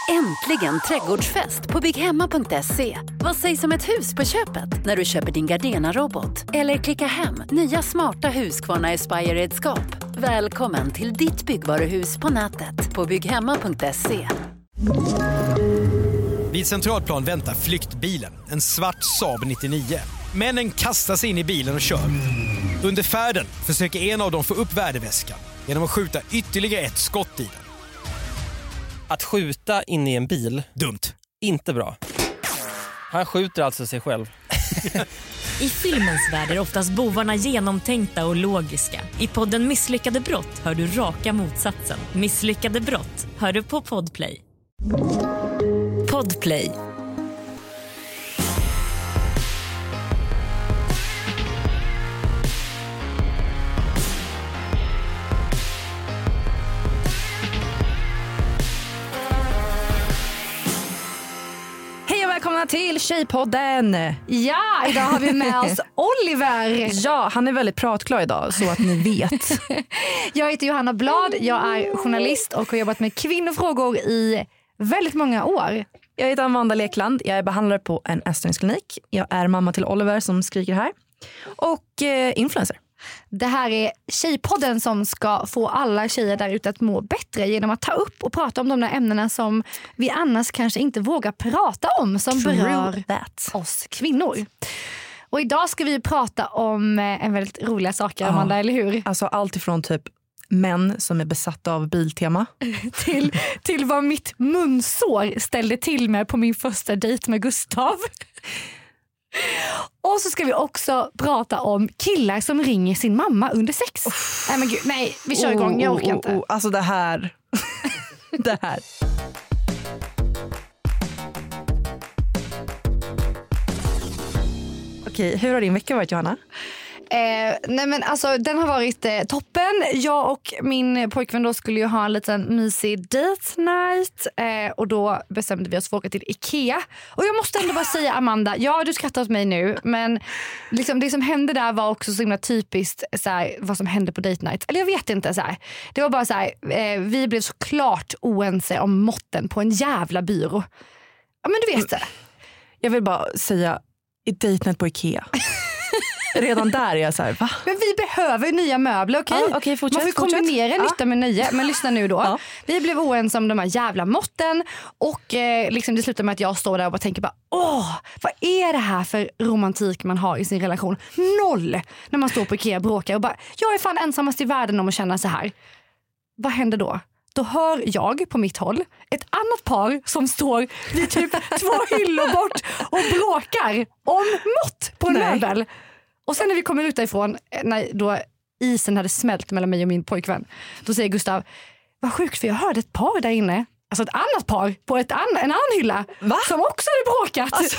Äntligen trädgårdsfest på bygghemma.se. Vad sägs om ett hus på köpet när du köper din Gardena-robot? Eller klicka hem nya smarta Husqvarna Aspire-redskap. Välkommen till ditt byggvaruhus på nätet på bygghemma.se. Vid Centralplan väntar flyktbilen, en svart Saab 99. Männen kastar sig in i bilen och kör. Under färden försöker en av dem få upp värdeväskan genom att skjuta ytterligare ett skott i den. Att skjuta in i en bil, dumt. Inte bra. Han skjuter alltså sig själv. I filmens värld är oftast bovarna genomtänkta och logiska. I podden Misslyckade brott hör du raka motsatsen. Misslyckade brott hör du på Podplay. Podplay. Välkomna till Tjejpodden. Ja, idag har vi med oss Oliver. Ja, han är väldigt pratklar idag, så att ni vet. Jag heter Johanna Blad, jag är journalist och har jobbat med kvinnofrågor i väldigt många år. Jag heter Amanda Lekland, jag är behandlare på en ätstörningsklinik. Jag är mamma till Oliver som skriker här. Och influencer. Det här är Tjejpodden som ska få alla tjejer där ute att må bättre genom att ta upp och prata om de där ämnena som vi annars kanske inte vågar prata om, som berör oss kvinnor. Och idag ska vi prata om en väldigt roliga saker, Amanda, eller hur? Alltså allt ifrån typ män som är besatta av Biltema till vad mitt munsår ställde till med på min första dejt med Gustav. Och så ska vi också prata om killar som ringer sin mamma under sex. Nej men gud, nej, vi kör igång, jag orkar inte. Alltså det här. Det här. Okej, hur har din vecka varit, Johanna? Nej men alltså den har varit toppen. Jag och min pojkvän då skulle ju ha en liten mysig date night och då bestämde vi oss för att åka till Ikea. Och jag måste ändå bara säga, Amanda, ja du skrattar åt mig nu, men liksom det som hände där var också så himla typiskt så här, vad som hände på date night. Eller jag vet inte så här. Det var bara så här, vi blev såklart oense om måtten på en jävla byrå. Ja men du vet det. Jag vill bara säga, i date night på Ikea. Redan där är jag så här, va? Men vi behöver nya möbler, okej? Ja, okay, man får kombinera nytta med nöje. Men lyssna nu då. Ja. Vi blev oense om de här jävla måtten. Och liksom det slutar med att jag står där och bara tänker bara, vad är det här för romantik man har i sin relation? Noll! När man står på Ikea och bråkar och bara, jag är fan ensammast i världen om att känna så här. Vad händer då? Då hör jag på mitt håll ett annat par som står vid typ 2 hyllor bort och bråkar om mått på en möbel. Och sen när vi kommer ut därifrån, när då isen hade smält mellan mig och min pojkvän, då säger Gustav, vad sjukt för jag hörde ett par där inne. Alltså ett annat par på en annan hylla. Va? Som också hade bråkat. Alltså.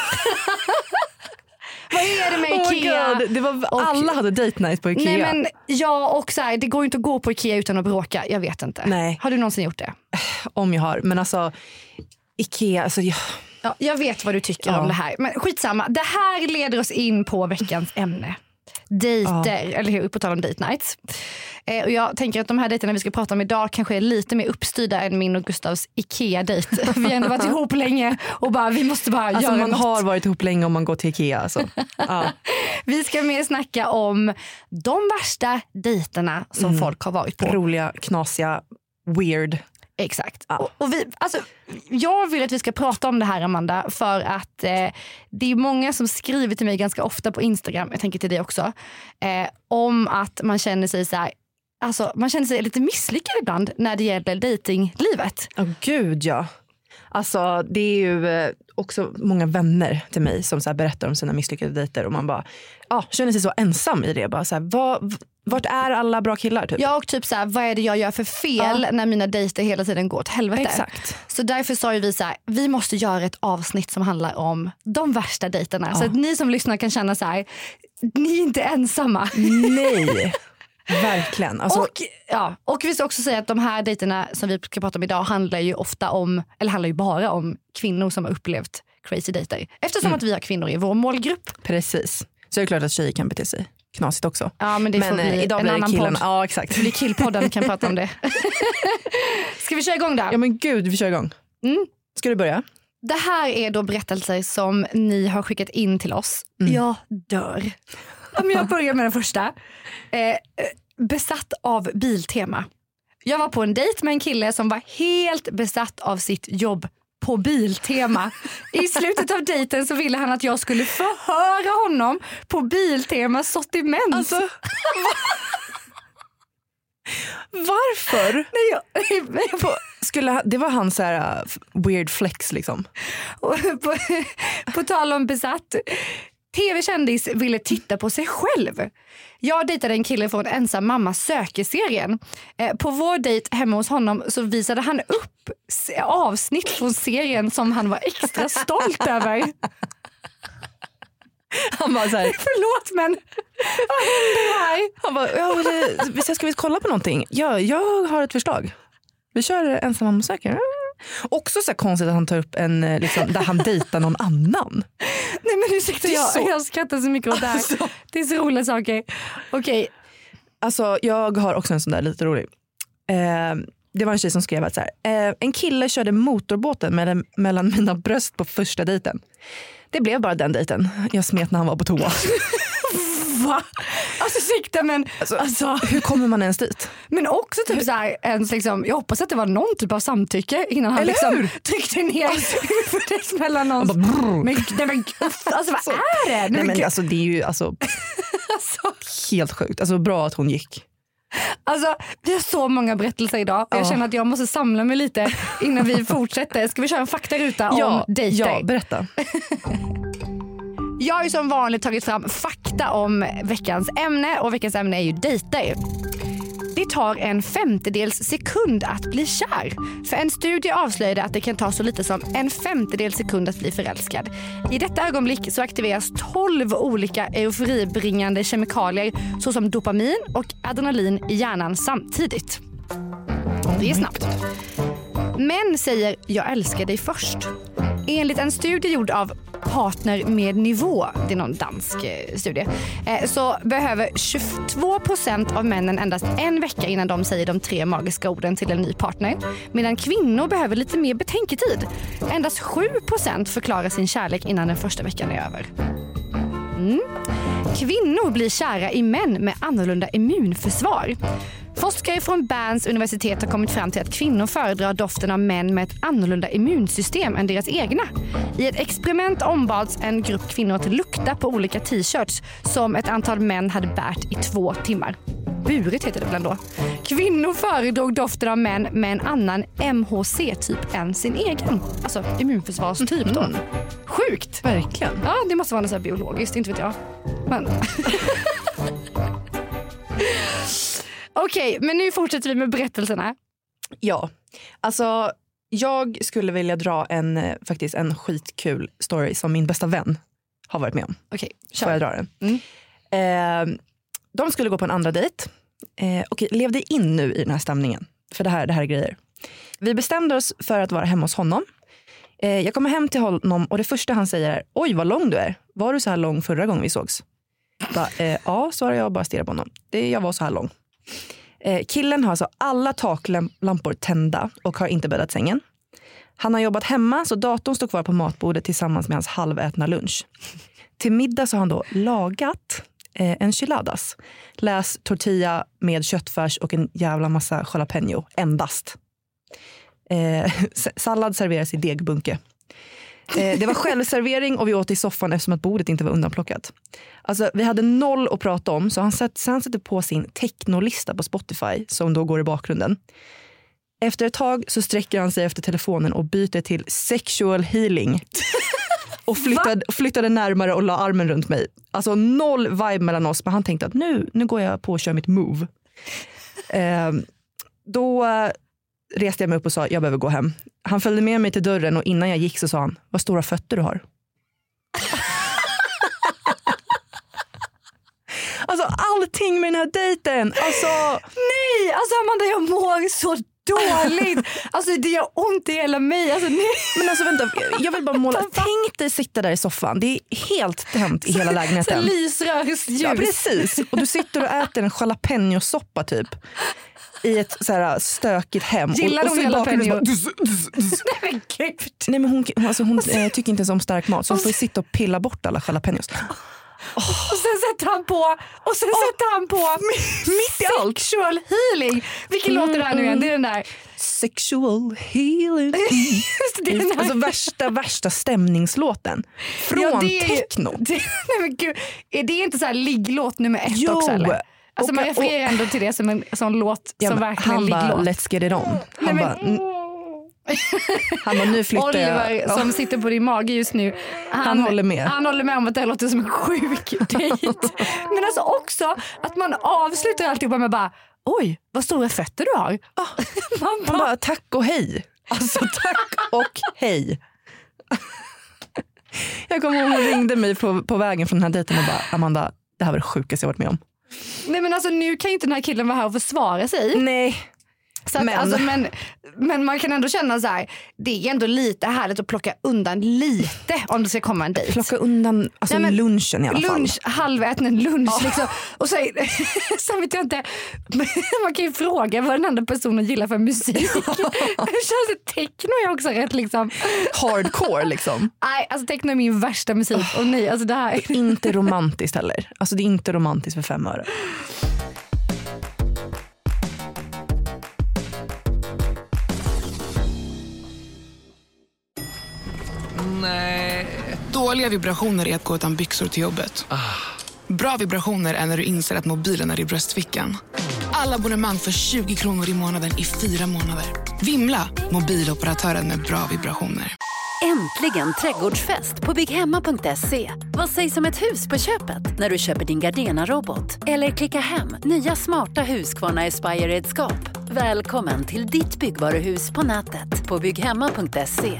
Vad är det med Ikea? God. Det var, alla hade date night på Ikea. Nej men och så här, det går inte att gå på Ikea utan att bråka. Jag vet inte. Nej. Har du någonsin gjort det? Om jag har, men alltså Ikea, alltså Ja, jag vet vad du tycker om det här. Men skitsamma, det här leder oss in på veckans ämne. Dejter, eller hur? På tal om date nights. Och jag tänker att de här dejterna vi ska prata om idag kanske är lite mer uppstyrda än min och Gustavs Ikea-dejt. Vi har ändå varit ihop länge och bara, vi måste bara alltså, göra man något. har varit ihop länge om man går till Ikea. Alltså. Vi ska mer snacka om de värsta dejterna som folk har varit på. Roliga, knasiga, weird. Exakt. Och vi, alltså, jag vill att vi ska prata om det här, Amanda, för att det är många som skriver till mig ganska ofta på Instagram, jag tänker till dig också, om att man känner sig så här, alltså man känner sig lite misslyckad ibland när det gäller datinglivet. Gud ja. Alltså det är ju också många vänner till mig som så här berättar om sina misslyckade dejter och man bara känner sig så ensam i det. Bara så här, vart är alla bra killar? Typ? Ja, och typ så här, vad är det jag gör för fel när mina dejter hela tiden går åt helvete? Exakt. Så därför sa ju vi så här, vi måste göra ett avsnitt som handlar om de värsta dejterna. Så att ni som lyssnar kan känna så här, ni är inte ensamma. Nej. Verkligen. Alltså... Och vi ska också säga att de här dejterna som vi ska prata om idag handlar ju bara om kvinnor som har upplevt crazy dejter. Eftersom att vi har kvinnor i vår målgrupp. Precis. Så är det klart att tjejer kan bete sig knasigt också. Ja, men det får bli idag en blir annan killarna. podd. Ja, exakt. Det blir killpodden, kan prata om det. Ska vi köra igång då? Ja men gud, vi kör igång. Ska du börja? Det här är då berättelser som ni har skickat in till oss. Jag dör. Om jag börjar med den första. Besatt av Biltema. Jag var på en dejt med en kille som var helt besatt av sitt jobb på Biltema. I slutet av dejten så ville han att jag skulle förhöra honom på Biltemas sortiment. Alltså, varför? Det var hans så här, weird flex liksom. På tal om besatt. TV-kändis ville titta på sig själv. Jag dejtade en kille från Ensam mamma söker-serien. På vår dejt hemma hos honom så visade han upp avsnitt från serien som han var extra stolt över. Han var så här, förlåt men vad händer här? Han bara, ska vi kolla på någonting? Ja, jag har ett förslag. Vi kör Ensam mamma söker. Också så konstigt att han tar upp en liksom, där han dejtar någon annan. Nej men ursäkta, jag skrattar så mycket åt det här. Alltså. Det är så roliga saker. Okej. Alltså jag har också en sån där lite rolig. Det var en tjej som skrev att så här, en kille körde motorbåten mellan mina bröst på första dejten. Det blev bara den dejten. Jag smet när han var på toa. Va? Alltså sikta men alltså, hur kommer man ens dit? Men också typ så här, ens liksom, jag hoppas att det var någon typ av samtycke innan han liksom tryckte ner huvudet mellan oss. Men alltså vad är det? Nej men alltså det är ju alltså helt sjukt. Alltså bra att hon gick. Alltså vi har så många berättelser idag. Jag känner att jag måste samla mig lite innan vi fortsätter. Ska vi köra en faktaruta om dejter? Ja, berätta. Jag har ju som vanligt tagit fram fakta om veckans ämne och veckans ämne är ju dejter. Det tar en 1/50 sekund att bli kär. För en studie avslöjade att det kan ta så lite som en 1/50 sekund att bli förälskad. I detta ögonblick så aktiveras 12 olika euforibringande kemikalier såsom dopamin och adrenalin i hjärnan samtidigt. Det är snabbt. Män säger jag älskar dig först. Enligt en studie gjord av Partner med nivå, det är någon dansk studie, så behöver 22% av männen endast en vecka innan de säger de 3 magiska orden till en ny partner. Medan kvinnor behöver lite mer betänketid. Endast 7% förklarar sin kärlek innan den första veckan är över. Kvinnor blir kära i män med annorlunda immunförsvar. Forskare från Berns universitet har kommit fram till att kvinnor föredrar doften av män med ett annorlunda immunsystem än deras egna. I ett experiment ombads en grupp kvinnor att lukta på olika t-shirts som ett antal män hade bärt i 2 timmar. Burit heter det bland då. Kvinnor föredrog doften av män med en annan MHC-typ än sin egen. Alltså immunförsvarstyp då. Sjukt! Verkligen. Ja, det måste vara något så här biologiskt, inte vet jag. Men... Okej, men nu fortsätter vi med berättelserna. Ja, alltså jag skulle vilja dra faktiskt en skitkul story som min bästa vän har varit med om. Okej, får jag dra den? De skulle gå på en andra dejt. Okej, levde in nu i den här stämningen. För det här är grejer. Vi bestämde oss för att vara hemma hos honom. Jag kommer hem till honom och det första han säger är: oj vad lång du är. Var du så här lång förra gången vi sågs? Ja, svarar jag och bara stirrar på honom. Jag var så här lång. Killen har alltså alla taklampor tända och har inte bäddat sängen. Han har jobbat hemma så datorn står kvar på matbordet tillsammans med hans halvätna lunch. Till middag så har han då lagat enchiladas. Läs tortilla med köttfärs och en jävla massa jalapeno. Endast. Sallad serveras i degbunke. Det var självservering och vi åt i soffan eftersom att bordet inte var undanplockat. Alltså vi hade noll att prata om så han sätter på sin technolista på Spotify som då går i bakgrunden. Efter ett tag så sträcker han sig efter telefonen och byter till sexual healing. Och flyttade närmare och la armen runt mig. Alltså noll vibe mellan oss men han tänkte att nu går jag på att köra mitt move. Då reste jag mig upp och sa jag behöver gå hem. Han följde med mig till dörren och innan jag gick så sa han: vad stora fötter du har. Alltså allting med den här dejten. Alltså nej, alltså Amanda, jag mår så dåligt. Alltså det gör ont i hela mig. Alltså, Men alltså vänta, jag vill bara måla. Tänk dig sitta där i soffan. Det är helt tänt i hela lägenheten. Så lysrörsljus. Ja, precis. Och du sitter och äter en jalapeno-soppa typ. I ett så här stökigt hem. Gillar och hon jalapeno? Nej men gud. Nej, men hon tycker inte ens om stark mat. Så hon får sitta och pilla bort alla jalapenos. Och sen sätter han på mitt i allt. Sexual healing. Vilken låt är det här nu igen? Det är den där Sexual healing. det är den alltså värsta stämningslåten. Från techno. Nej men gud. Är det inte så här ligglåt nummer 1 också eller? Alltså man refererar ändå till det som en sån låt som verkligen ligglåt. Han bara, let's get it on. Han bara, nu flyttar Oliver jag. som sitter på din mage just nu. Han håller med. Han håller med om att det låter som en sjuk dejt. Men alltså också att man avslutar alltihopa med bara, oj, vad stora fötter du har. Man bara, tack och hej. Alltså tack och hej. Jag kommer ihåg, hon ringde mig på vägen från den här dejten och bara, Amanda, det här var det sjukaste jag varit med om. Nej men alltså nu kan ju inte den här killen vara här och försvara sig. Nej. Så att, men man kan ändå känna så här, det är ändå lite härligt att plocka undan lite om det ska komma en dejt. Plocka undan alltså lunchen i alla fall. Halvätnen lunch liksom. Och så vet jag inte, man kan ju fråga vad den andra personen gillar för musik. Techno är också rätt liksom hardcore liksom. Nej, alltså techno är min värsta musik. Och nej, alltså det här är inte romantiskt heller. Alltså det är inte romantiskt för 5 öre. Nej. Dåliga vibrationer är att gå utan byxor till jobbet. Bra vibrationer är när du inser att mobilen är i bröstfickan. Alla abonnemang för 20 kronor i månaden i 4 månader. Vimla, mobiloperatören med bra vibrationer. Äntligen trädgårdsfest på BigHemma.se. Vad sägs om ett hus på köpet när du köper din Gardena-robot? Eller klicka hem nya smarta Husqvarna Aspire-redskap. Välkommen till ditt byggvaruhus på nätet på BigHemma.se.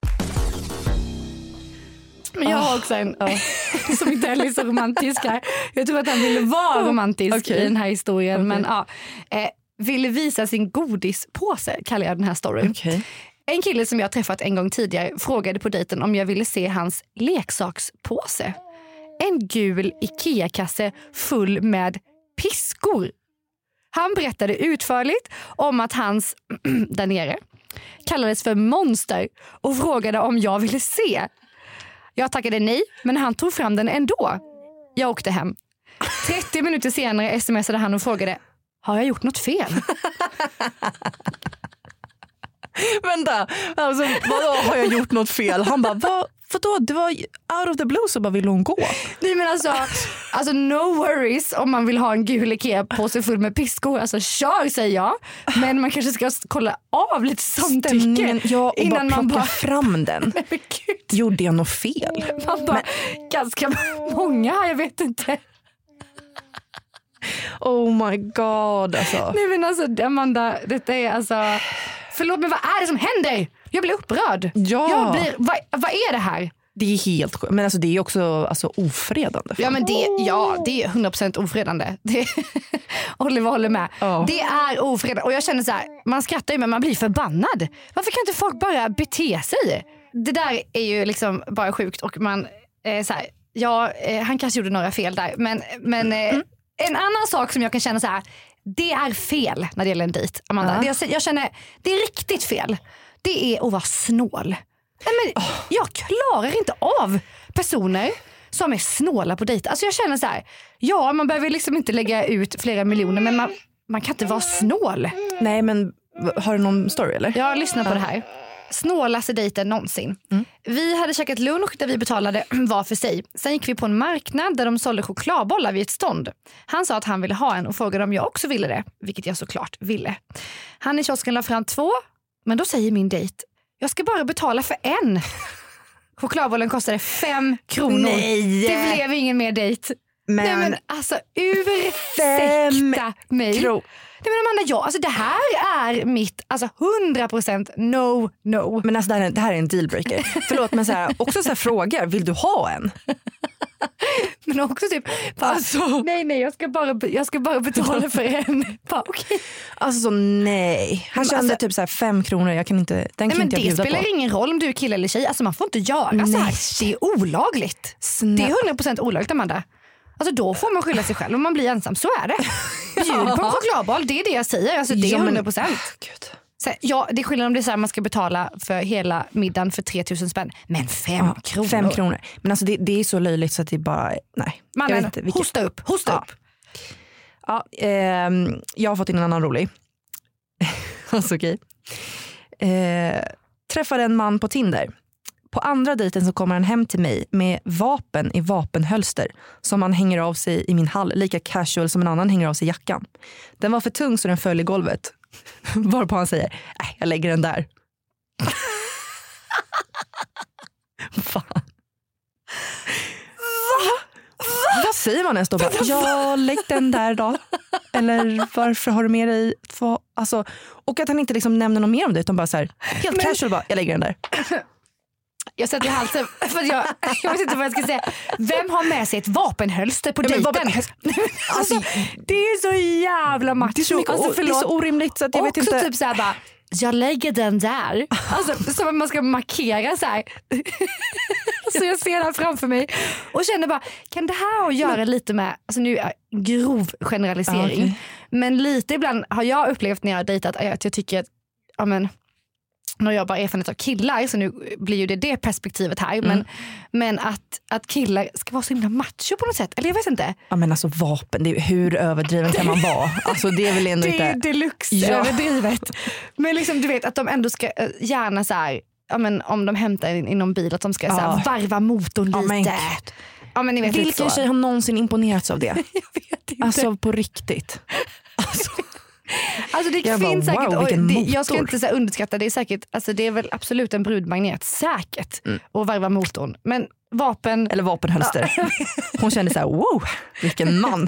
Men jag har också en som inte är så romantisk här. Jag tror att han ville vara romantisk i den här historien. Men ville visa sin godispåse, kallar jag den här storyn. En kille som jag träffat en gång tidigare frågade på dejten om jag ville se hans leksakspåse. En gul Ikea-kasse full med piskor. Han berättade utförligt om att hans där nere kallades för monster och frågade om jag ville se. Jag tackade nej, men han tog fram den ändå. Jag åkte hem. 30 minuter senare smsade han och frågade, har jag gjort något fel? Vänta, alltså, vadå har jag gjort något fel? Han bara, vadå? Det var out of the blue så bara vill hon gå. Nej men alltså no worries om man vill ha en gul Ikea-påse full med piskor. Alltså kör, säger jag. Men man kanske ska kolla av lite samtycke. Ja, och innan bara plocka fram den. Nej, men Gud. Gjorde jag något fel? Man bara, ganska många, jag vet inte. Oh my god alltså. Nej men alltså Amanda, detta är alltså... Förlåt, men vad är det som händer? Jag blir upprörd. Ja. Vad är det här? Det är helt sjukt. Men alltså, det är också ofredande. Ja, men det är 100% ofredande. Oliver håller med. Oh. Det är ofredande. Och jag känner så här, man skrattar ju men man blir förbannad. Varför kan inte folk bara bete sig? Det där är ju liksom bara sjukt. Och man, så här, han kanske gjorde några fel där. Men en annan sak som jag kan känna så här, det är fel när det gäller en dejt, Amanda. Jag känner, det är riktigt fel. Det är att vara snål. Nej, men jag klarar inte av personer som är snåla på dejt. Alltså jag känner så här, ja, man behöver liksom inte lägga ut flera miljoner, men man kan inte vara snål. Nej, men har du någon story eller? Jag lyssnar på det här. Snålaste dejten någonsin. Vi hade käkat lunch där vi betalade var för sig. Sen gick vi på en marknad där de sålde chokladbollar vid ett stånd. Han sa att han ville ha en och frågade om jag också ville det, vilket jag såklart ville. Han i kiosken la fram 2, men då säger min dejt, jag ska bara betala för en. Chokladbollen kostade 5 kronor. Nej. Det blev ingen mer dejt. Nej, men alltså ursäkta mig. Nej, men Amanda, alltså det här är mitt 100% no. Men alltså det här är en dealbreaker. Förlåt, men också så här frågar, vill du ha en? Men också typ, nej jag ska bara betala för en. Okay. Alltså nej. Han kände typ så här 5 kronor. Jag kan inte, den kan inte jag bjuda på. Det spelar ingen roll om du är kille eller tjej. Alltså man får inte göra så här. Det är olagligt. Det är 100% olagligt, Amanda. Alltså då får man skylla sig själv om man blir ensam. Så är det. Bjud på en chokladboll, det är det jag säger. Alltså det är 100%. Gud. Så, ja, det är skillnad om det är så här, man ska betala för hela middagen för 3000 spänn. Men 5 kronor. 5 kronor. Men alltså det är så löjligt så att det bara, nej. Mannen, hosta upp. Ja, jag har fått in en annan rolig. Alltså okej. Träffade en man på Tinder. På andra dejten så kommer han hem till mig med vapen i vapenhölster som han hänger av sig i min hall, lika casual som en annan hänger av sig jackan. Den var för tung så den föll i golvet. Varpå han säger, nej, jag lägger den där. Fan. Vad säger man ens då? Ja, lägg den där då. Eller varför har du med dig två? Alltså, och att han inte liksom nämner något mer om det utan bara så här, helt casual bara, jag lägger den där. Jag sätter i halsen för jag vet inte vad jag ska säga. Vem har med sig ett vapenhölster på dejten? Alltså, det är så jävla macho. Det är så orimligt så att jag vet inte. Också typ så här bara, jag lägger den där. Alltså som man ska markera så här. Så jag ser det här framför mig och känner bara, kan det här ha att göra lite med, alltså nu är grov generalisering. Okay. Men lite ibland har jag upplevt när jag har dejtat att jag tycker att, ja men, när jag bara erfarenhet av killar, så nu blir ju det perspektivet här, men att killar ska vara så himla macho på något sätt, eller jag vet inte. Ja men alltså vapen, det är, hur överdriven kan man vara? Alltså det är väl ändå inte... Det är deluxe överdrivet. Men liksom du vet att de ändå ska gärna så här, ja men om de hämtar i någon bil att de ska så här, varva motorn lite. Ja men ni vet. Vilken tjej har någonsin imponerats av det? Jag vet inte. Alltså på riktigt. Alltså det finns säkert, jag ska inte så underskatta, det är säkert, alltså det är väl absolut en brudmagnet säkert att varva motorn, men vapen eller vapenhölster. Hon kände så här, wow, vilken man.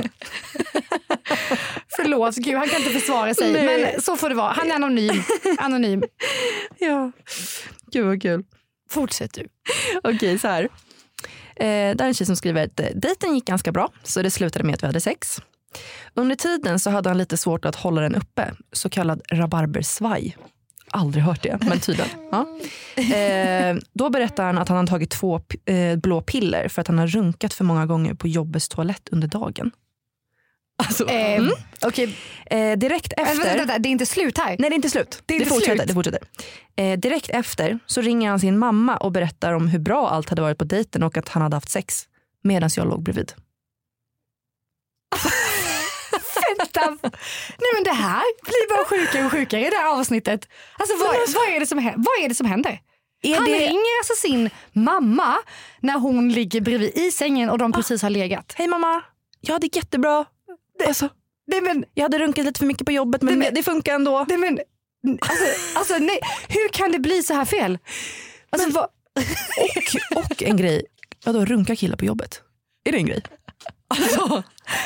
Förlåt, gud, han kan inte försvara sig. Nej. Men så får det vara, han är anonym. Ja, gud vad kul. Fortsätt du. Okej, så här. Där är en tjej som skriver att dejten gick ganska bra, så det slutade med att vi hade sex. Under tiden så hade han lite svårt att hålla den uppe, så kallad rabarbersvaj. Aldrig hört det, men tydligen. Ja. Då berättar han att han har tagit 2 blå piller för att han har runkat för många gånger på jobbets toalett under dagen. Alltså, okej. Direkt efter... Det är inte slut här. Nej, det är inte slut. Det fortsätter. Direkt efter så ringer han sin mamma och berättar om hur bra allt hade varit på dejten och att han hade haft sex medan jag låg bredvid. Nej men det här blir bara sjukare och sjukare i det här avsnittet. Alltså vad är det som händer? Han ringer alltså sin mamma när hon ligger bredvid i sängen och de precis har legat. Hej mamma, ja det är jättebra. Jag hade runkat lite för mycket på jobbet men det funkar ändå. Nej, hur kan det bli så här fel? Alltså, och en grej, då runka killar på jobbet. Är det en grej? Alltså,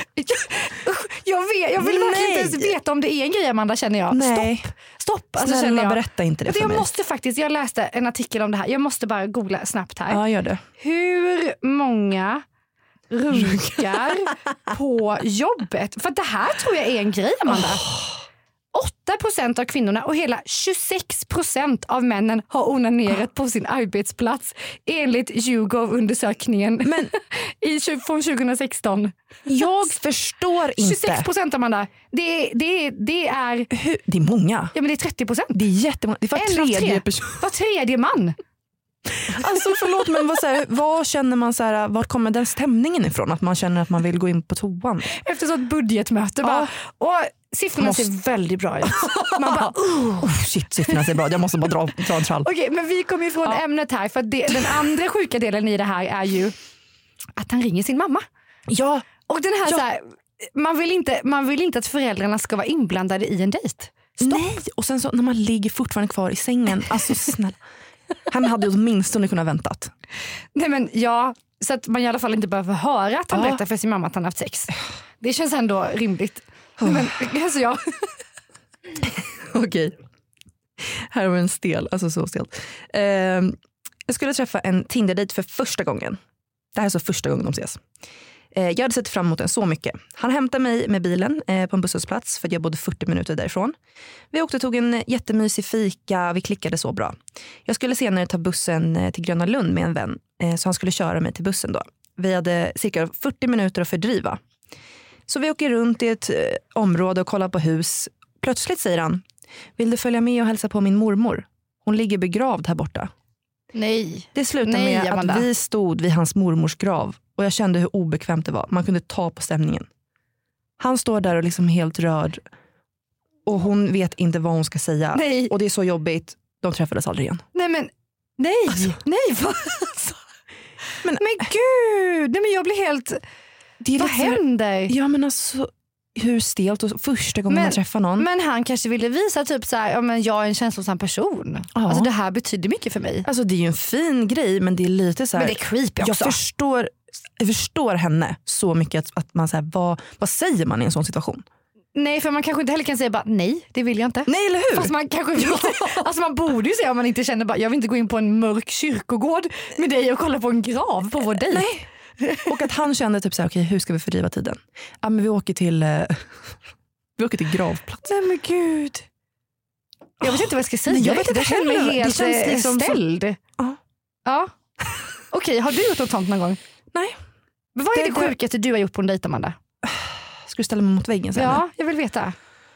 jag vill verkligen inte ens veta om det är en grej, Amanda, känner jag. Nej. Stopp. Alltså, snälla, berätta inte det för mig. Jag läste en artikel om det här. Jag måste bara googla snabbt här. Ja, gör det. Hur många runkar på jobbet? För det här tror jag är en grej, Amanda. 8% av kvinnorna och hela 26% av männen har onanerat på sin arbetsplats enligt YouGov-undersökningen från 2016. Jag förstår inte. 26%, Amanda. Det är... Det är många. Ja, men det är 30%. Det är jättemånga. Det är var tredje man. Alltså förlåt, men vad känner man så här, var kommer den stämningen ifrån? Att man känner att man vill gå in på toan? Efter så ett budgetmöte bara, och siffrorna ser väldigt bra ut. Man bara, shit, siffrorna ser bra. Jag måste bara dra en trall. Okej, men vi kommer ifrån ämnet här, för den andra sjuka delen i det här är ju att han ringer sin mamma. Ja. Och den här, så här, man vill inte att föräldrarna ska vara inblandade i en dejt. Stopp. Nej, och sen så när man ligger fortfarande kvar i sängen, alltså snälla. Han hade åtminstone kunnat väntat. Nej men ja, så att man i alla fall inte behöver höra att han berättar för sin mamma att han har haft sex. Det känns ändå rimligt. Nej, men alltså jag... Okej. Här var en stel, alltså så stelt. Jag skulle träffa en Tinder-dejt för första gången. Det här är så första gången de ses. Jag hade sett fram emot den så mycket. Han hämtade mig med bilen på en busshållplats för att jag bodde 40 minuter därifrån. Vi åkte och tog en jättemysig fika. Vi klickade så bra. Jag skulle senare ta bussen till Gröna Lund med en vän. Så han skulle köra mig till bussen då. Vi hade cirka 40 minuter att fördriva. Så vi åker runt i ett område och kollar på hus. Plötsligt säger han: vill du följa med och hälsa på min mormor? Hon ligger begravd här borta. Nej. Det slutade med Amanda. att vi stod vid hans mormors grav. Och jag kände hur obekvämt det var. Man kunde ta på stämningen. Han står där och liksom helt rörd. Och hon vet inte vad hon ska säga. Nej. Och det är så jobbigt. De träffades aldrig igen. Nej men, nej. Alltså. Nej, vad? Men gud, nej men jag blir helt... Vad händer? Ja men alltså, hur stelt och första gången man träffar någon. Men han kanske ville visa typ så här, ja men jag är en känslosam person. Ja. Alltså det här betyder mycket för mig. Alltså det är ju en fin grej, men det är lite så här. Men det är creepy också. Jag förstår henne så mycket att man så här, vad säger man i en sån situation? Nej, för man kanske inte heller kan säga bara nej, det vill jag inte. Nej, eller hur? Fast man kanske vill, alltså man borde ju säga om man inte känner bara, jag vill inte gå in på en mörk kyrkogård med dig och kolla på en grav på vår dejt. Nej. Och att han kände typ så här, okej, hur ska vi fördriva tiden? Ja, men vi åker till gravplats. Nej men gud. Jag vet inte vad jag ska säga. Nej, jag vet inte känner mig heller. helt Det känns liksom ställd. Ja. Okej, har du gjort något sånt någon gång? Nej. Men vad är det sjukaste du har gjort på en dejt, Amanda? Ska du ställa mig mot väggen sen? Ja, jag vill veta.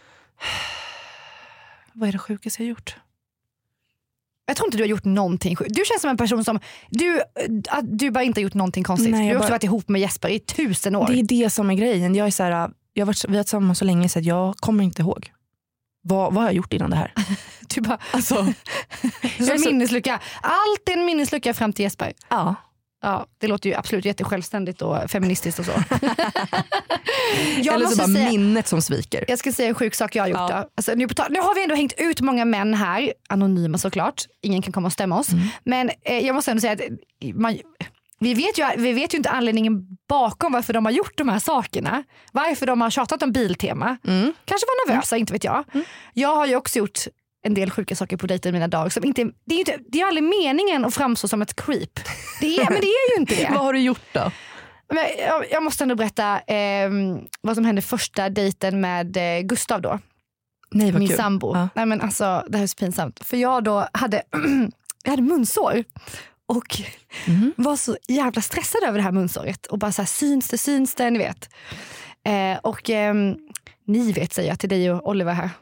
Vad är det sjukaste jag gjort? Jag tror inte du har gjort någonting sjukt. Du känns som en person som du bara inte har gjort någonting konstigt. Nej, du har också varit ihop med Jesper i 1000 år. Det är det som är grejen. Jag är så här, vi har varit tillsammans så länge så att jag kommer inte ihåg. Vad har jag gjort innan det här? Du bara, alltså, jag är minneslucka. Allt är en minneslucka fram till Jesper. Ja. Ja, det låter ju absolut jättesjälvständigt och feministiskt och så. Eller så bara minnet som sviker. Jag ska säga en sjuk sak jag har gjort. Ja. Alltså, nu har vi ändå hängt ut många män här, anonyma såklart. Ingen kan komma och stämma oss. Men jag måste ändå säga att vi vet ju inte anledningen bakom varför de har gjort de här sakerna. Varför de har tjatat om Biltema. Kanske var nervösa, inte vet jag. Jag har ju också gjort en del sjuka saker på dejten mina dagar som inte, det är ju aldrig meningen att framstå som ett creep. Men det är ju inte det. Vad har du gjort då? Men jag måste ändå berätta vad som hände första dejten med Gustav då. Nej, vad min kul. sambo. Ja. Nej men alltså det här är så pinsamt. För jag då hade munsår. Och var så jävla stressad över det här munsåret. Och bara så här, syns det, ni vet. Ni vet, säger jag till dig och Oliver här.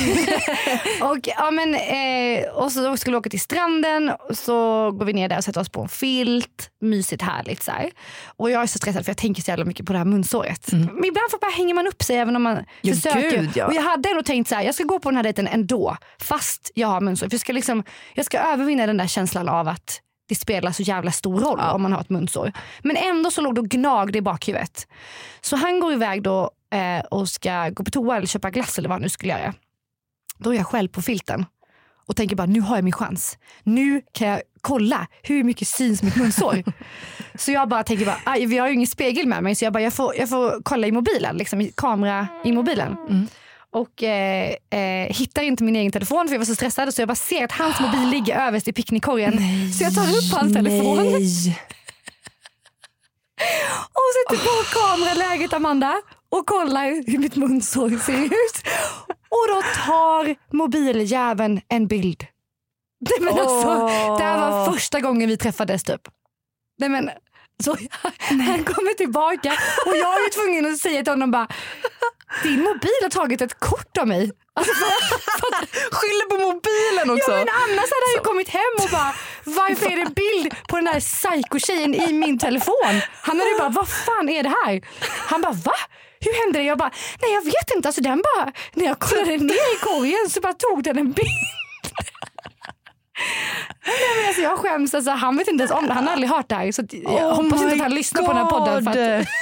Och så skulle vi åka till stranden. Så går vi ner där och sätter oss på en filt. Mysigt, härligt så här. Och jag är så stressad för jag tänker så jävla mycket på det här munsåret. Men ibland bara hänger man upp sig även om man försöker. Gud, ja. Och jag hade ändå tänkt så här, jag ska gå på den här dejten ändå. Fast jag har munsår. För jag ska övervinna den där känslan av att det spelar så jävla stor roll om man har ett munsår. Men ändå så låg det och gnagde i bakhuvudet. Så han går iväg då och ska gå på toa eller köpa glass eller vad han nu skulle göra. Då är jag själv på filten och tänker bara, nu har jag min chans. Nu kan jag kolla hur mycket syns mitt munsår. Så jag bara tänker, vi har ju ingen spegel med mig, så jag får kolla i mobilen, liksom i kamera i mobilen. Och hittar inte min egen telefon för jag var så stressad, så jag bara ser att hans mobil ligger överst i picknickkorgen. Så jag tar upp hans telefon. Och sätter på kameraläget, Amanda, och kollar hur mitt munsår ser ut. Och då tar mobiljäveln en bild. Det här var första gången vi träffades typ. Så han kommer tillbaka och jag är tvungen att säga till honom bara, din mobil har tagit ett kort av mig. Alltså skyller på mobilen också. Ja, men annars hade han ju kommit hem och bara, varför är det bild på den där psyko-tjejen i min telefon? Han hade ju bara, vad fan är det här? Han bara, va? Hur hände det? Jag bara, nej jag vet inte. Alltså den bara, när jag kollade ner i korgen så bara tog den en bild. Nej, men alltså jag skäms, alltså, han vet inte ens om det. Han har aldrig hört det här. Så jag hoppas inte att han lyssnar på den här podden för att...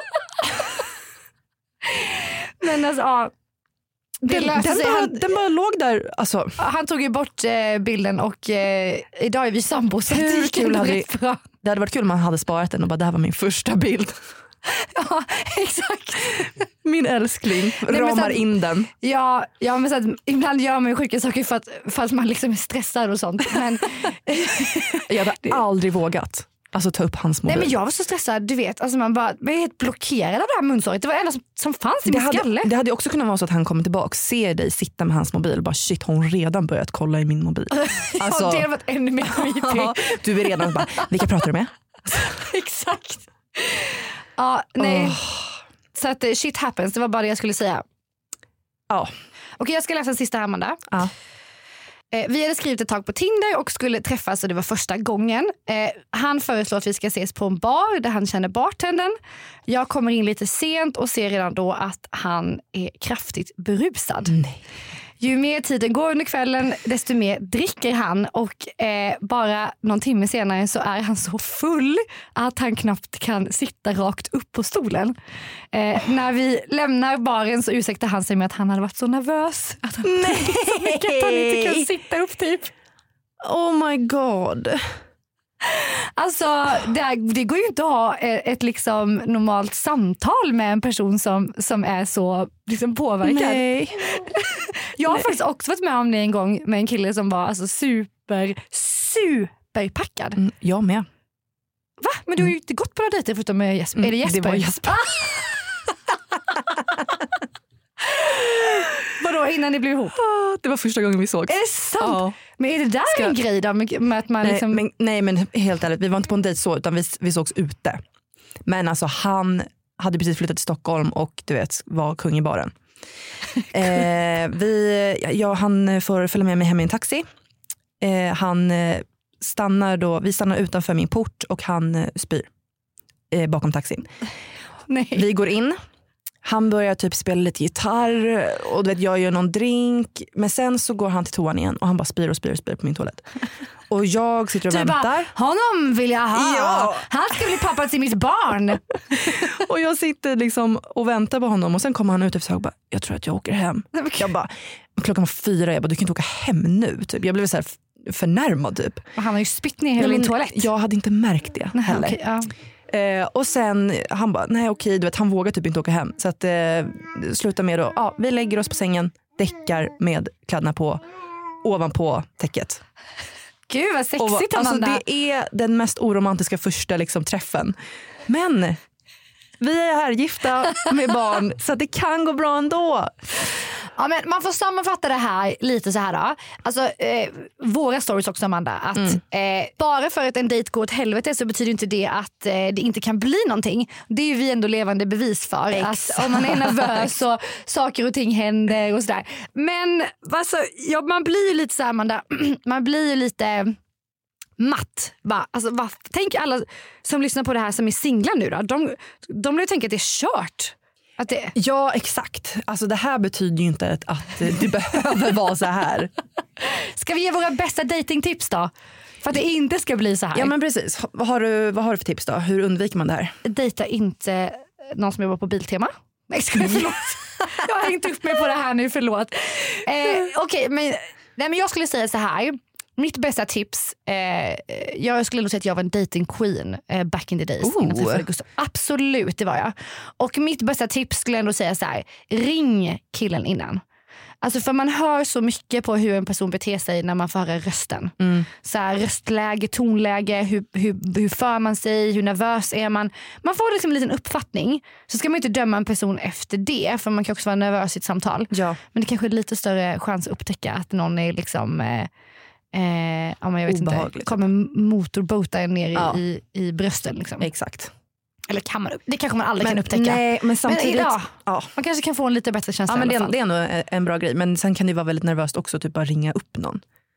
Men alltså, ja. Den bara låg där. Alltså. Han tog ju bort bilden och idag är vi sambo. Så hur kul det hade varit kul om man hade sparat den och bara, det här var min första bild. Ja, exakt. Min älskling. Ramar in den. Ja, men så att, ibland gör man ju sjuka saker för att man liksom är stressad och sånt. Men jag hade aldrig vågat. Alltså ta upp hans mobil. Nej, men jag var så stressad, du vet. Alltså man bara var helt blockerad av det här munsåret. Det var det enda som fanns i min skalle. Det hade också kunnat vara så att han kommer tillbaka, ser dig sitta med hans mobil och bara shit, har hon redan börjat kolla i min mobil? Alltså, ja, det har varit ännu mer creepy. Du är redan bara, vilka pratar du med? Exakt. Ja, nej. Så att shit happens, det var bara det jag skulle säga. Ja. Okej, jag ska läsa den sista här, Amanda. Ja. Vi hade skrivit ett tag på Tinder och skulle träffas och det var första gången. Han föreslår att vi ska ses på en bar där han känner bartendern. Jag kommer in lite sent och ser redan då att han är kraftigt berusad. Nej. Ju mer tiden går under kvällen desto mer dricker han och bara någon timme senare så är han så full att han knappt kan sitta rakt upp på stolen. När vi lämnar baren så ursäktar han sig med att han hade varit så nervös att han, så mycket att han inte kan sitta upp typ. Oh my god. Alltså det går ju inte att ha ett liksom normalt samtal med en person som är så liksom påverkad. Nej. Jag har faktiskt också varit med om det en gång med en kille som var alltså superpackad. Jag med. Va? Men du har ju inte gått på några dejter förutom med Jesper. Är det Jesper? Det var Jesper. Vadå, innan ni blev ihop? Det var första gången vi sågs. Är det sant? Ja. Men är det där en grej då? Med att man liksom... nej, men helt ärligt, vi var inte på en dejt så, utan vi sågs ute. Men alltså han hade precis flyttat till Stockholm och du vet, var kung i baren. Han får följa med mig hem i en taxi. Vi stannar utanför min port och han spyr bakom taxin. Nej. Vi går in. Han börjar typ spela lite gitarr och du vet, jag gör någon drink. Men sen så går han till toan igen och han bara spyr på min toalett. Och jag sitter och väntar. Bara, honom vill jag ha. Ja. Han ska bli pappa till mitt barn. Och jag sitter liksom och väntar på honom. Och sen kommer han ut efter och bara, jag tror att jag åker hem. Jag bara, klockan var 4. Jag bara, du kan inte åka hem nu. Typ. Jag blev så här förnärmad typ. Han har ju spytt ner hela din toalett. Jag hade inte märkt det heller. Okay, ja. Och sen han bara, nej okej, du vet, han vågar typ inte åka hem. Så att sluta med då, vi lägger oss på sängen, däckar med kläderna på, ovanpå täcket. Gud vad sexigt, Amanda. Alltså, det är den mest oromantiska första liksom, träffen. Men vi är här gifta med barn så att det kan gå bra ändå. Ja, men man får sammanfatta det här lite så här då. Alltså våra stories också, Amanda, att bara för att en dejt går åt helvete så betyder inte det att det inte kan bli någonting. Det är ju vi ändå levande bevis för. Exakt. Att om man är nervös så saker och ting händer och sådär. Men alltså, man blir ju lite så här, Amanda, man blir ju lite matt. Alltså, tänk alla som lyssnar på det här som är singlar nu då. De vill ju tänka att det är kört. Ja, exakt. Alltså det här betyder ju inte att det behöver vara så här. Ska vi ge våra bästa datingtips då? För att det inte ska bli så här. Ja, men precis. Vad har du för tips då? Hur undviker man det här? Dejta inte någon som jobbar på Biltema. Nej, förlåt. Jag har hängt upp mig på det här nu, förlåt. Okej, men jag skulle säga så här. Mitt bästa tips, jag skulle nog säga att jag var en dating queen back in the days. Innan träffade Gustav. Absolut, det var jag. Och mitt bästa tips skulle jag ändå säga så här: ring killen innan. Alltså för man hör så mycket på hur en person beter sig när man får höra rösten. Så här, röstläge, tonläge, hur för man sig, hur nervös är man. Man får liksom en liten uppfattning. Så ska man inte döma en person efter det, för man kan också vara nervös i ett samtal. Ja. Men det kanske är lite större chans att upptäcka att någon är liksom... jag vet inte, kommer motorbota ner i brösten liksom. Exakt. Eller det kanske man aldrig kan upptäcka. Nej, men samtidigt man kanske kan få en lite bättre känsla. Ja, men det är nog en bra grej. Men sen kan det vara väldigt nervöst också, typ bara ringa upp någon.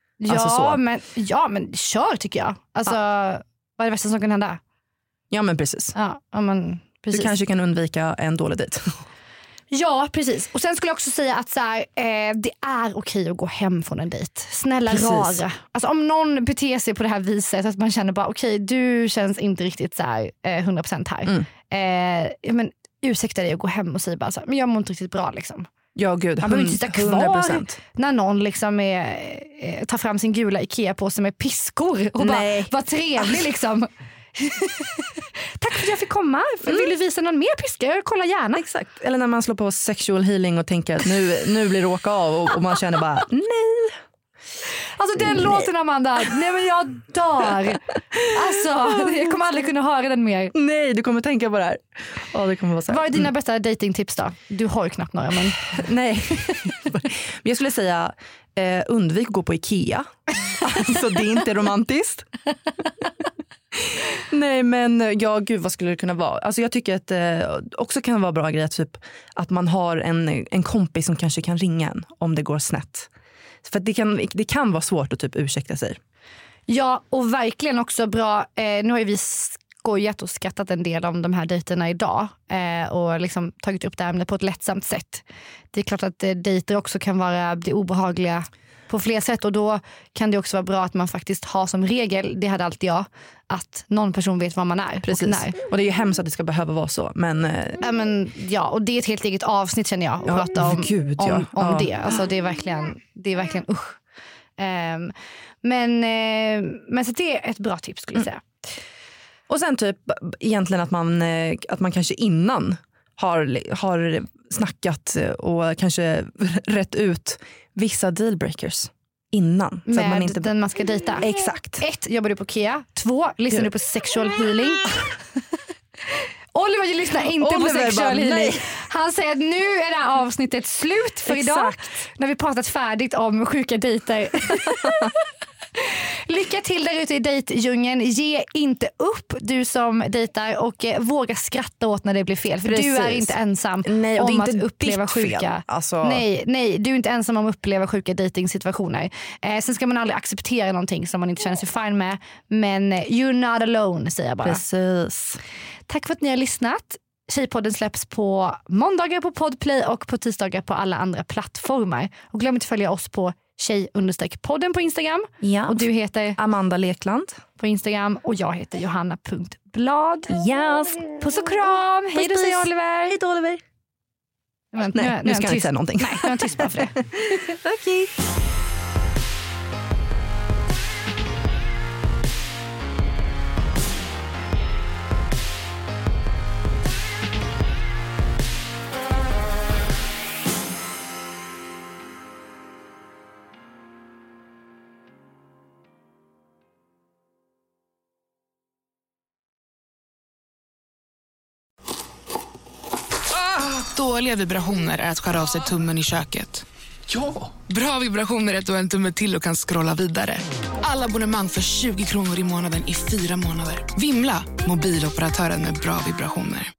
Men kör tycker jag. Alltså, vad är det värsta som kan hända? Ja, men precis. Precis. Du kanske kan undvika en dålig dejt. Ja, precis. Och sen skulle jag också säga att så här, det är okej att gå hem från en dejt. Snälla rara. Alltså om någon beter sig på det här viset att man känner bara okej, du känns inte riktigt så här 100% här. Men ursäkta dig att gå hem och säga bara så här, men jag mår inte riktigt bra liksom. Ja, gud. Man behöver inte sitta kvar 100%. När någon liksom tar fram sin gula Ikea-påse med piskor och bara, vad trevlig liksom. Tack för att jag fick komma. Vill du visa någon mer piskor? Kolla gärna. Exakt. Eller när man slår på sexual healing och tänker att nu blir det åka av och man känner bara nej. Alltså den låten, Amanda. Nej men jag dör. Alltså jag kommer aldrig kunna höra den mer. Nej, du kommer tänka på det här. Det kommer vara så här. Vad är dina bästa datingtips då? Du har ju knappt några men... Nej. Men jag skulle säga undvik att gå på Ikea. Alltså det är inte romantiskt. Nej men gud vad skulle det kunna vara? Alltså jag tycker att också kan vara bra grej typ att man har en kompis som kanske kan ringa en om det går snett. För att det kan vara svårt att typ ursäkta sig. Ja, och verkligen också bra. Nu har ju vi skojat och skrattat en del om de här dejterna idag och liksom tagit upp det här ämnet på ett lättsamt sätt. Det är klart att dejter också kan bli obehagliga på fler sätt, och då kan det också vara bra att man faktiskt har som regel, det hade alltid jag, att någon person vet vad man är. Precis. Och när. Och det är ju hemskt att det ska behöva vara så. Ja, och det är ett helt eget avsnitt känner jag att prata om det. Alltså det är verkligen usch. Men så det är ett bra tips skulle jag säga. Och sen typ egentligen att man kanske innan har snackat och kanske rätt ut vissa dealbreakers innan. Så med att man inte... den man ska dejta. Exakt. 1. Jobbar du på Ikea? 2. Lyssnar du på sexual healing? Oliver lyssnar inte på sexual healing. Nej. Han säger att nu är det här avsnittet slut för idag. När vi pratat färdigt om sjuka dejter. Lycka till där ute i dejtdjungeln. Ge inte upp, du som dejtar, och våga skratta åt när det blir fel. För du är inte ensam om att uppleva sjuka. Alltså... Nej, du är inte ensam om att uppleva sjuka dejtingsituationer. Sen ska man aldrig acceptera någonting som man inte känner sig fine med. Men you're not alone, säger jag bara. Precis. Tack för att ni har lyssnat. Tjejpodden släpps på måndagar på Podplay och på tisdagar på alla andra plattformar. Och glöm inte att följa oss på tjej_podden på Instagram. Ja. Och du heter Amanda Lekland på Instagram och jag heter Johanna.blad. Yes. Puss och kram. Hej då, säger Oliver. Hej då, Oliver. Nej, nu ska jag inte säga någonting. Nej, jag är tyst bara för det. Okej. Dåliga vibrationer är att skära av sig tummen i köket. Ja! Bra vibrationer är att du har en tumme till och kan scrolla vidare. Alla abonnemang för 20 kronor i månaden i 4 månader. Vimla, mobiloperatören med bra vibrationer.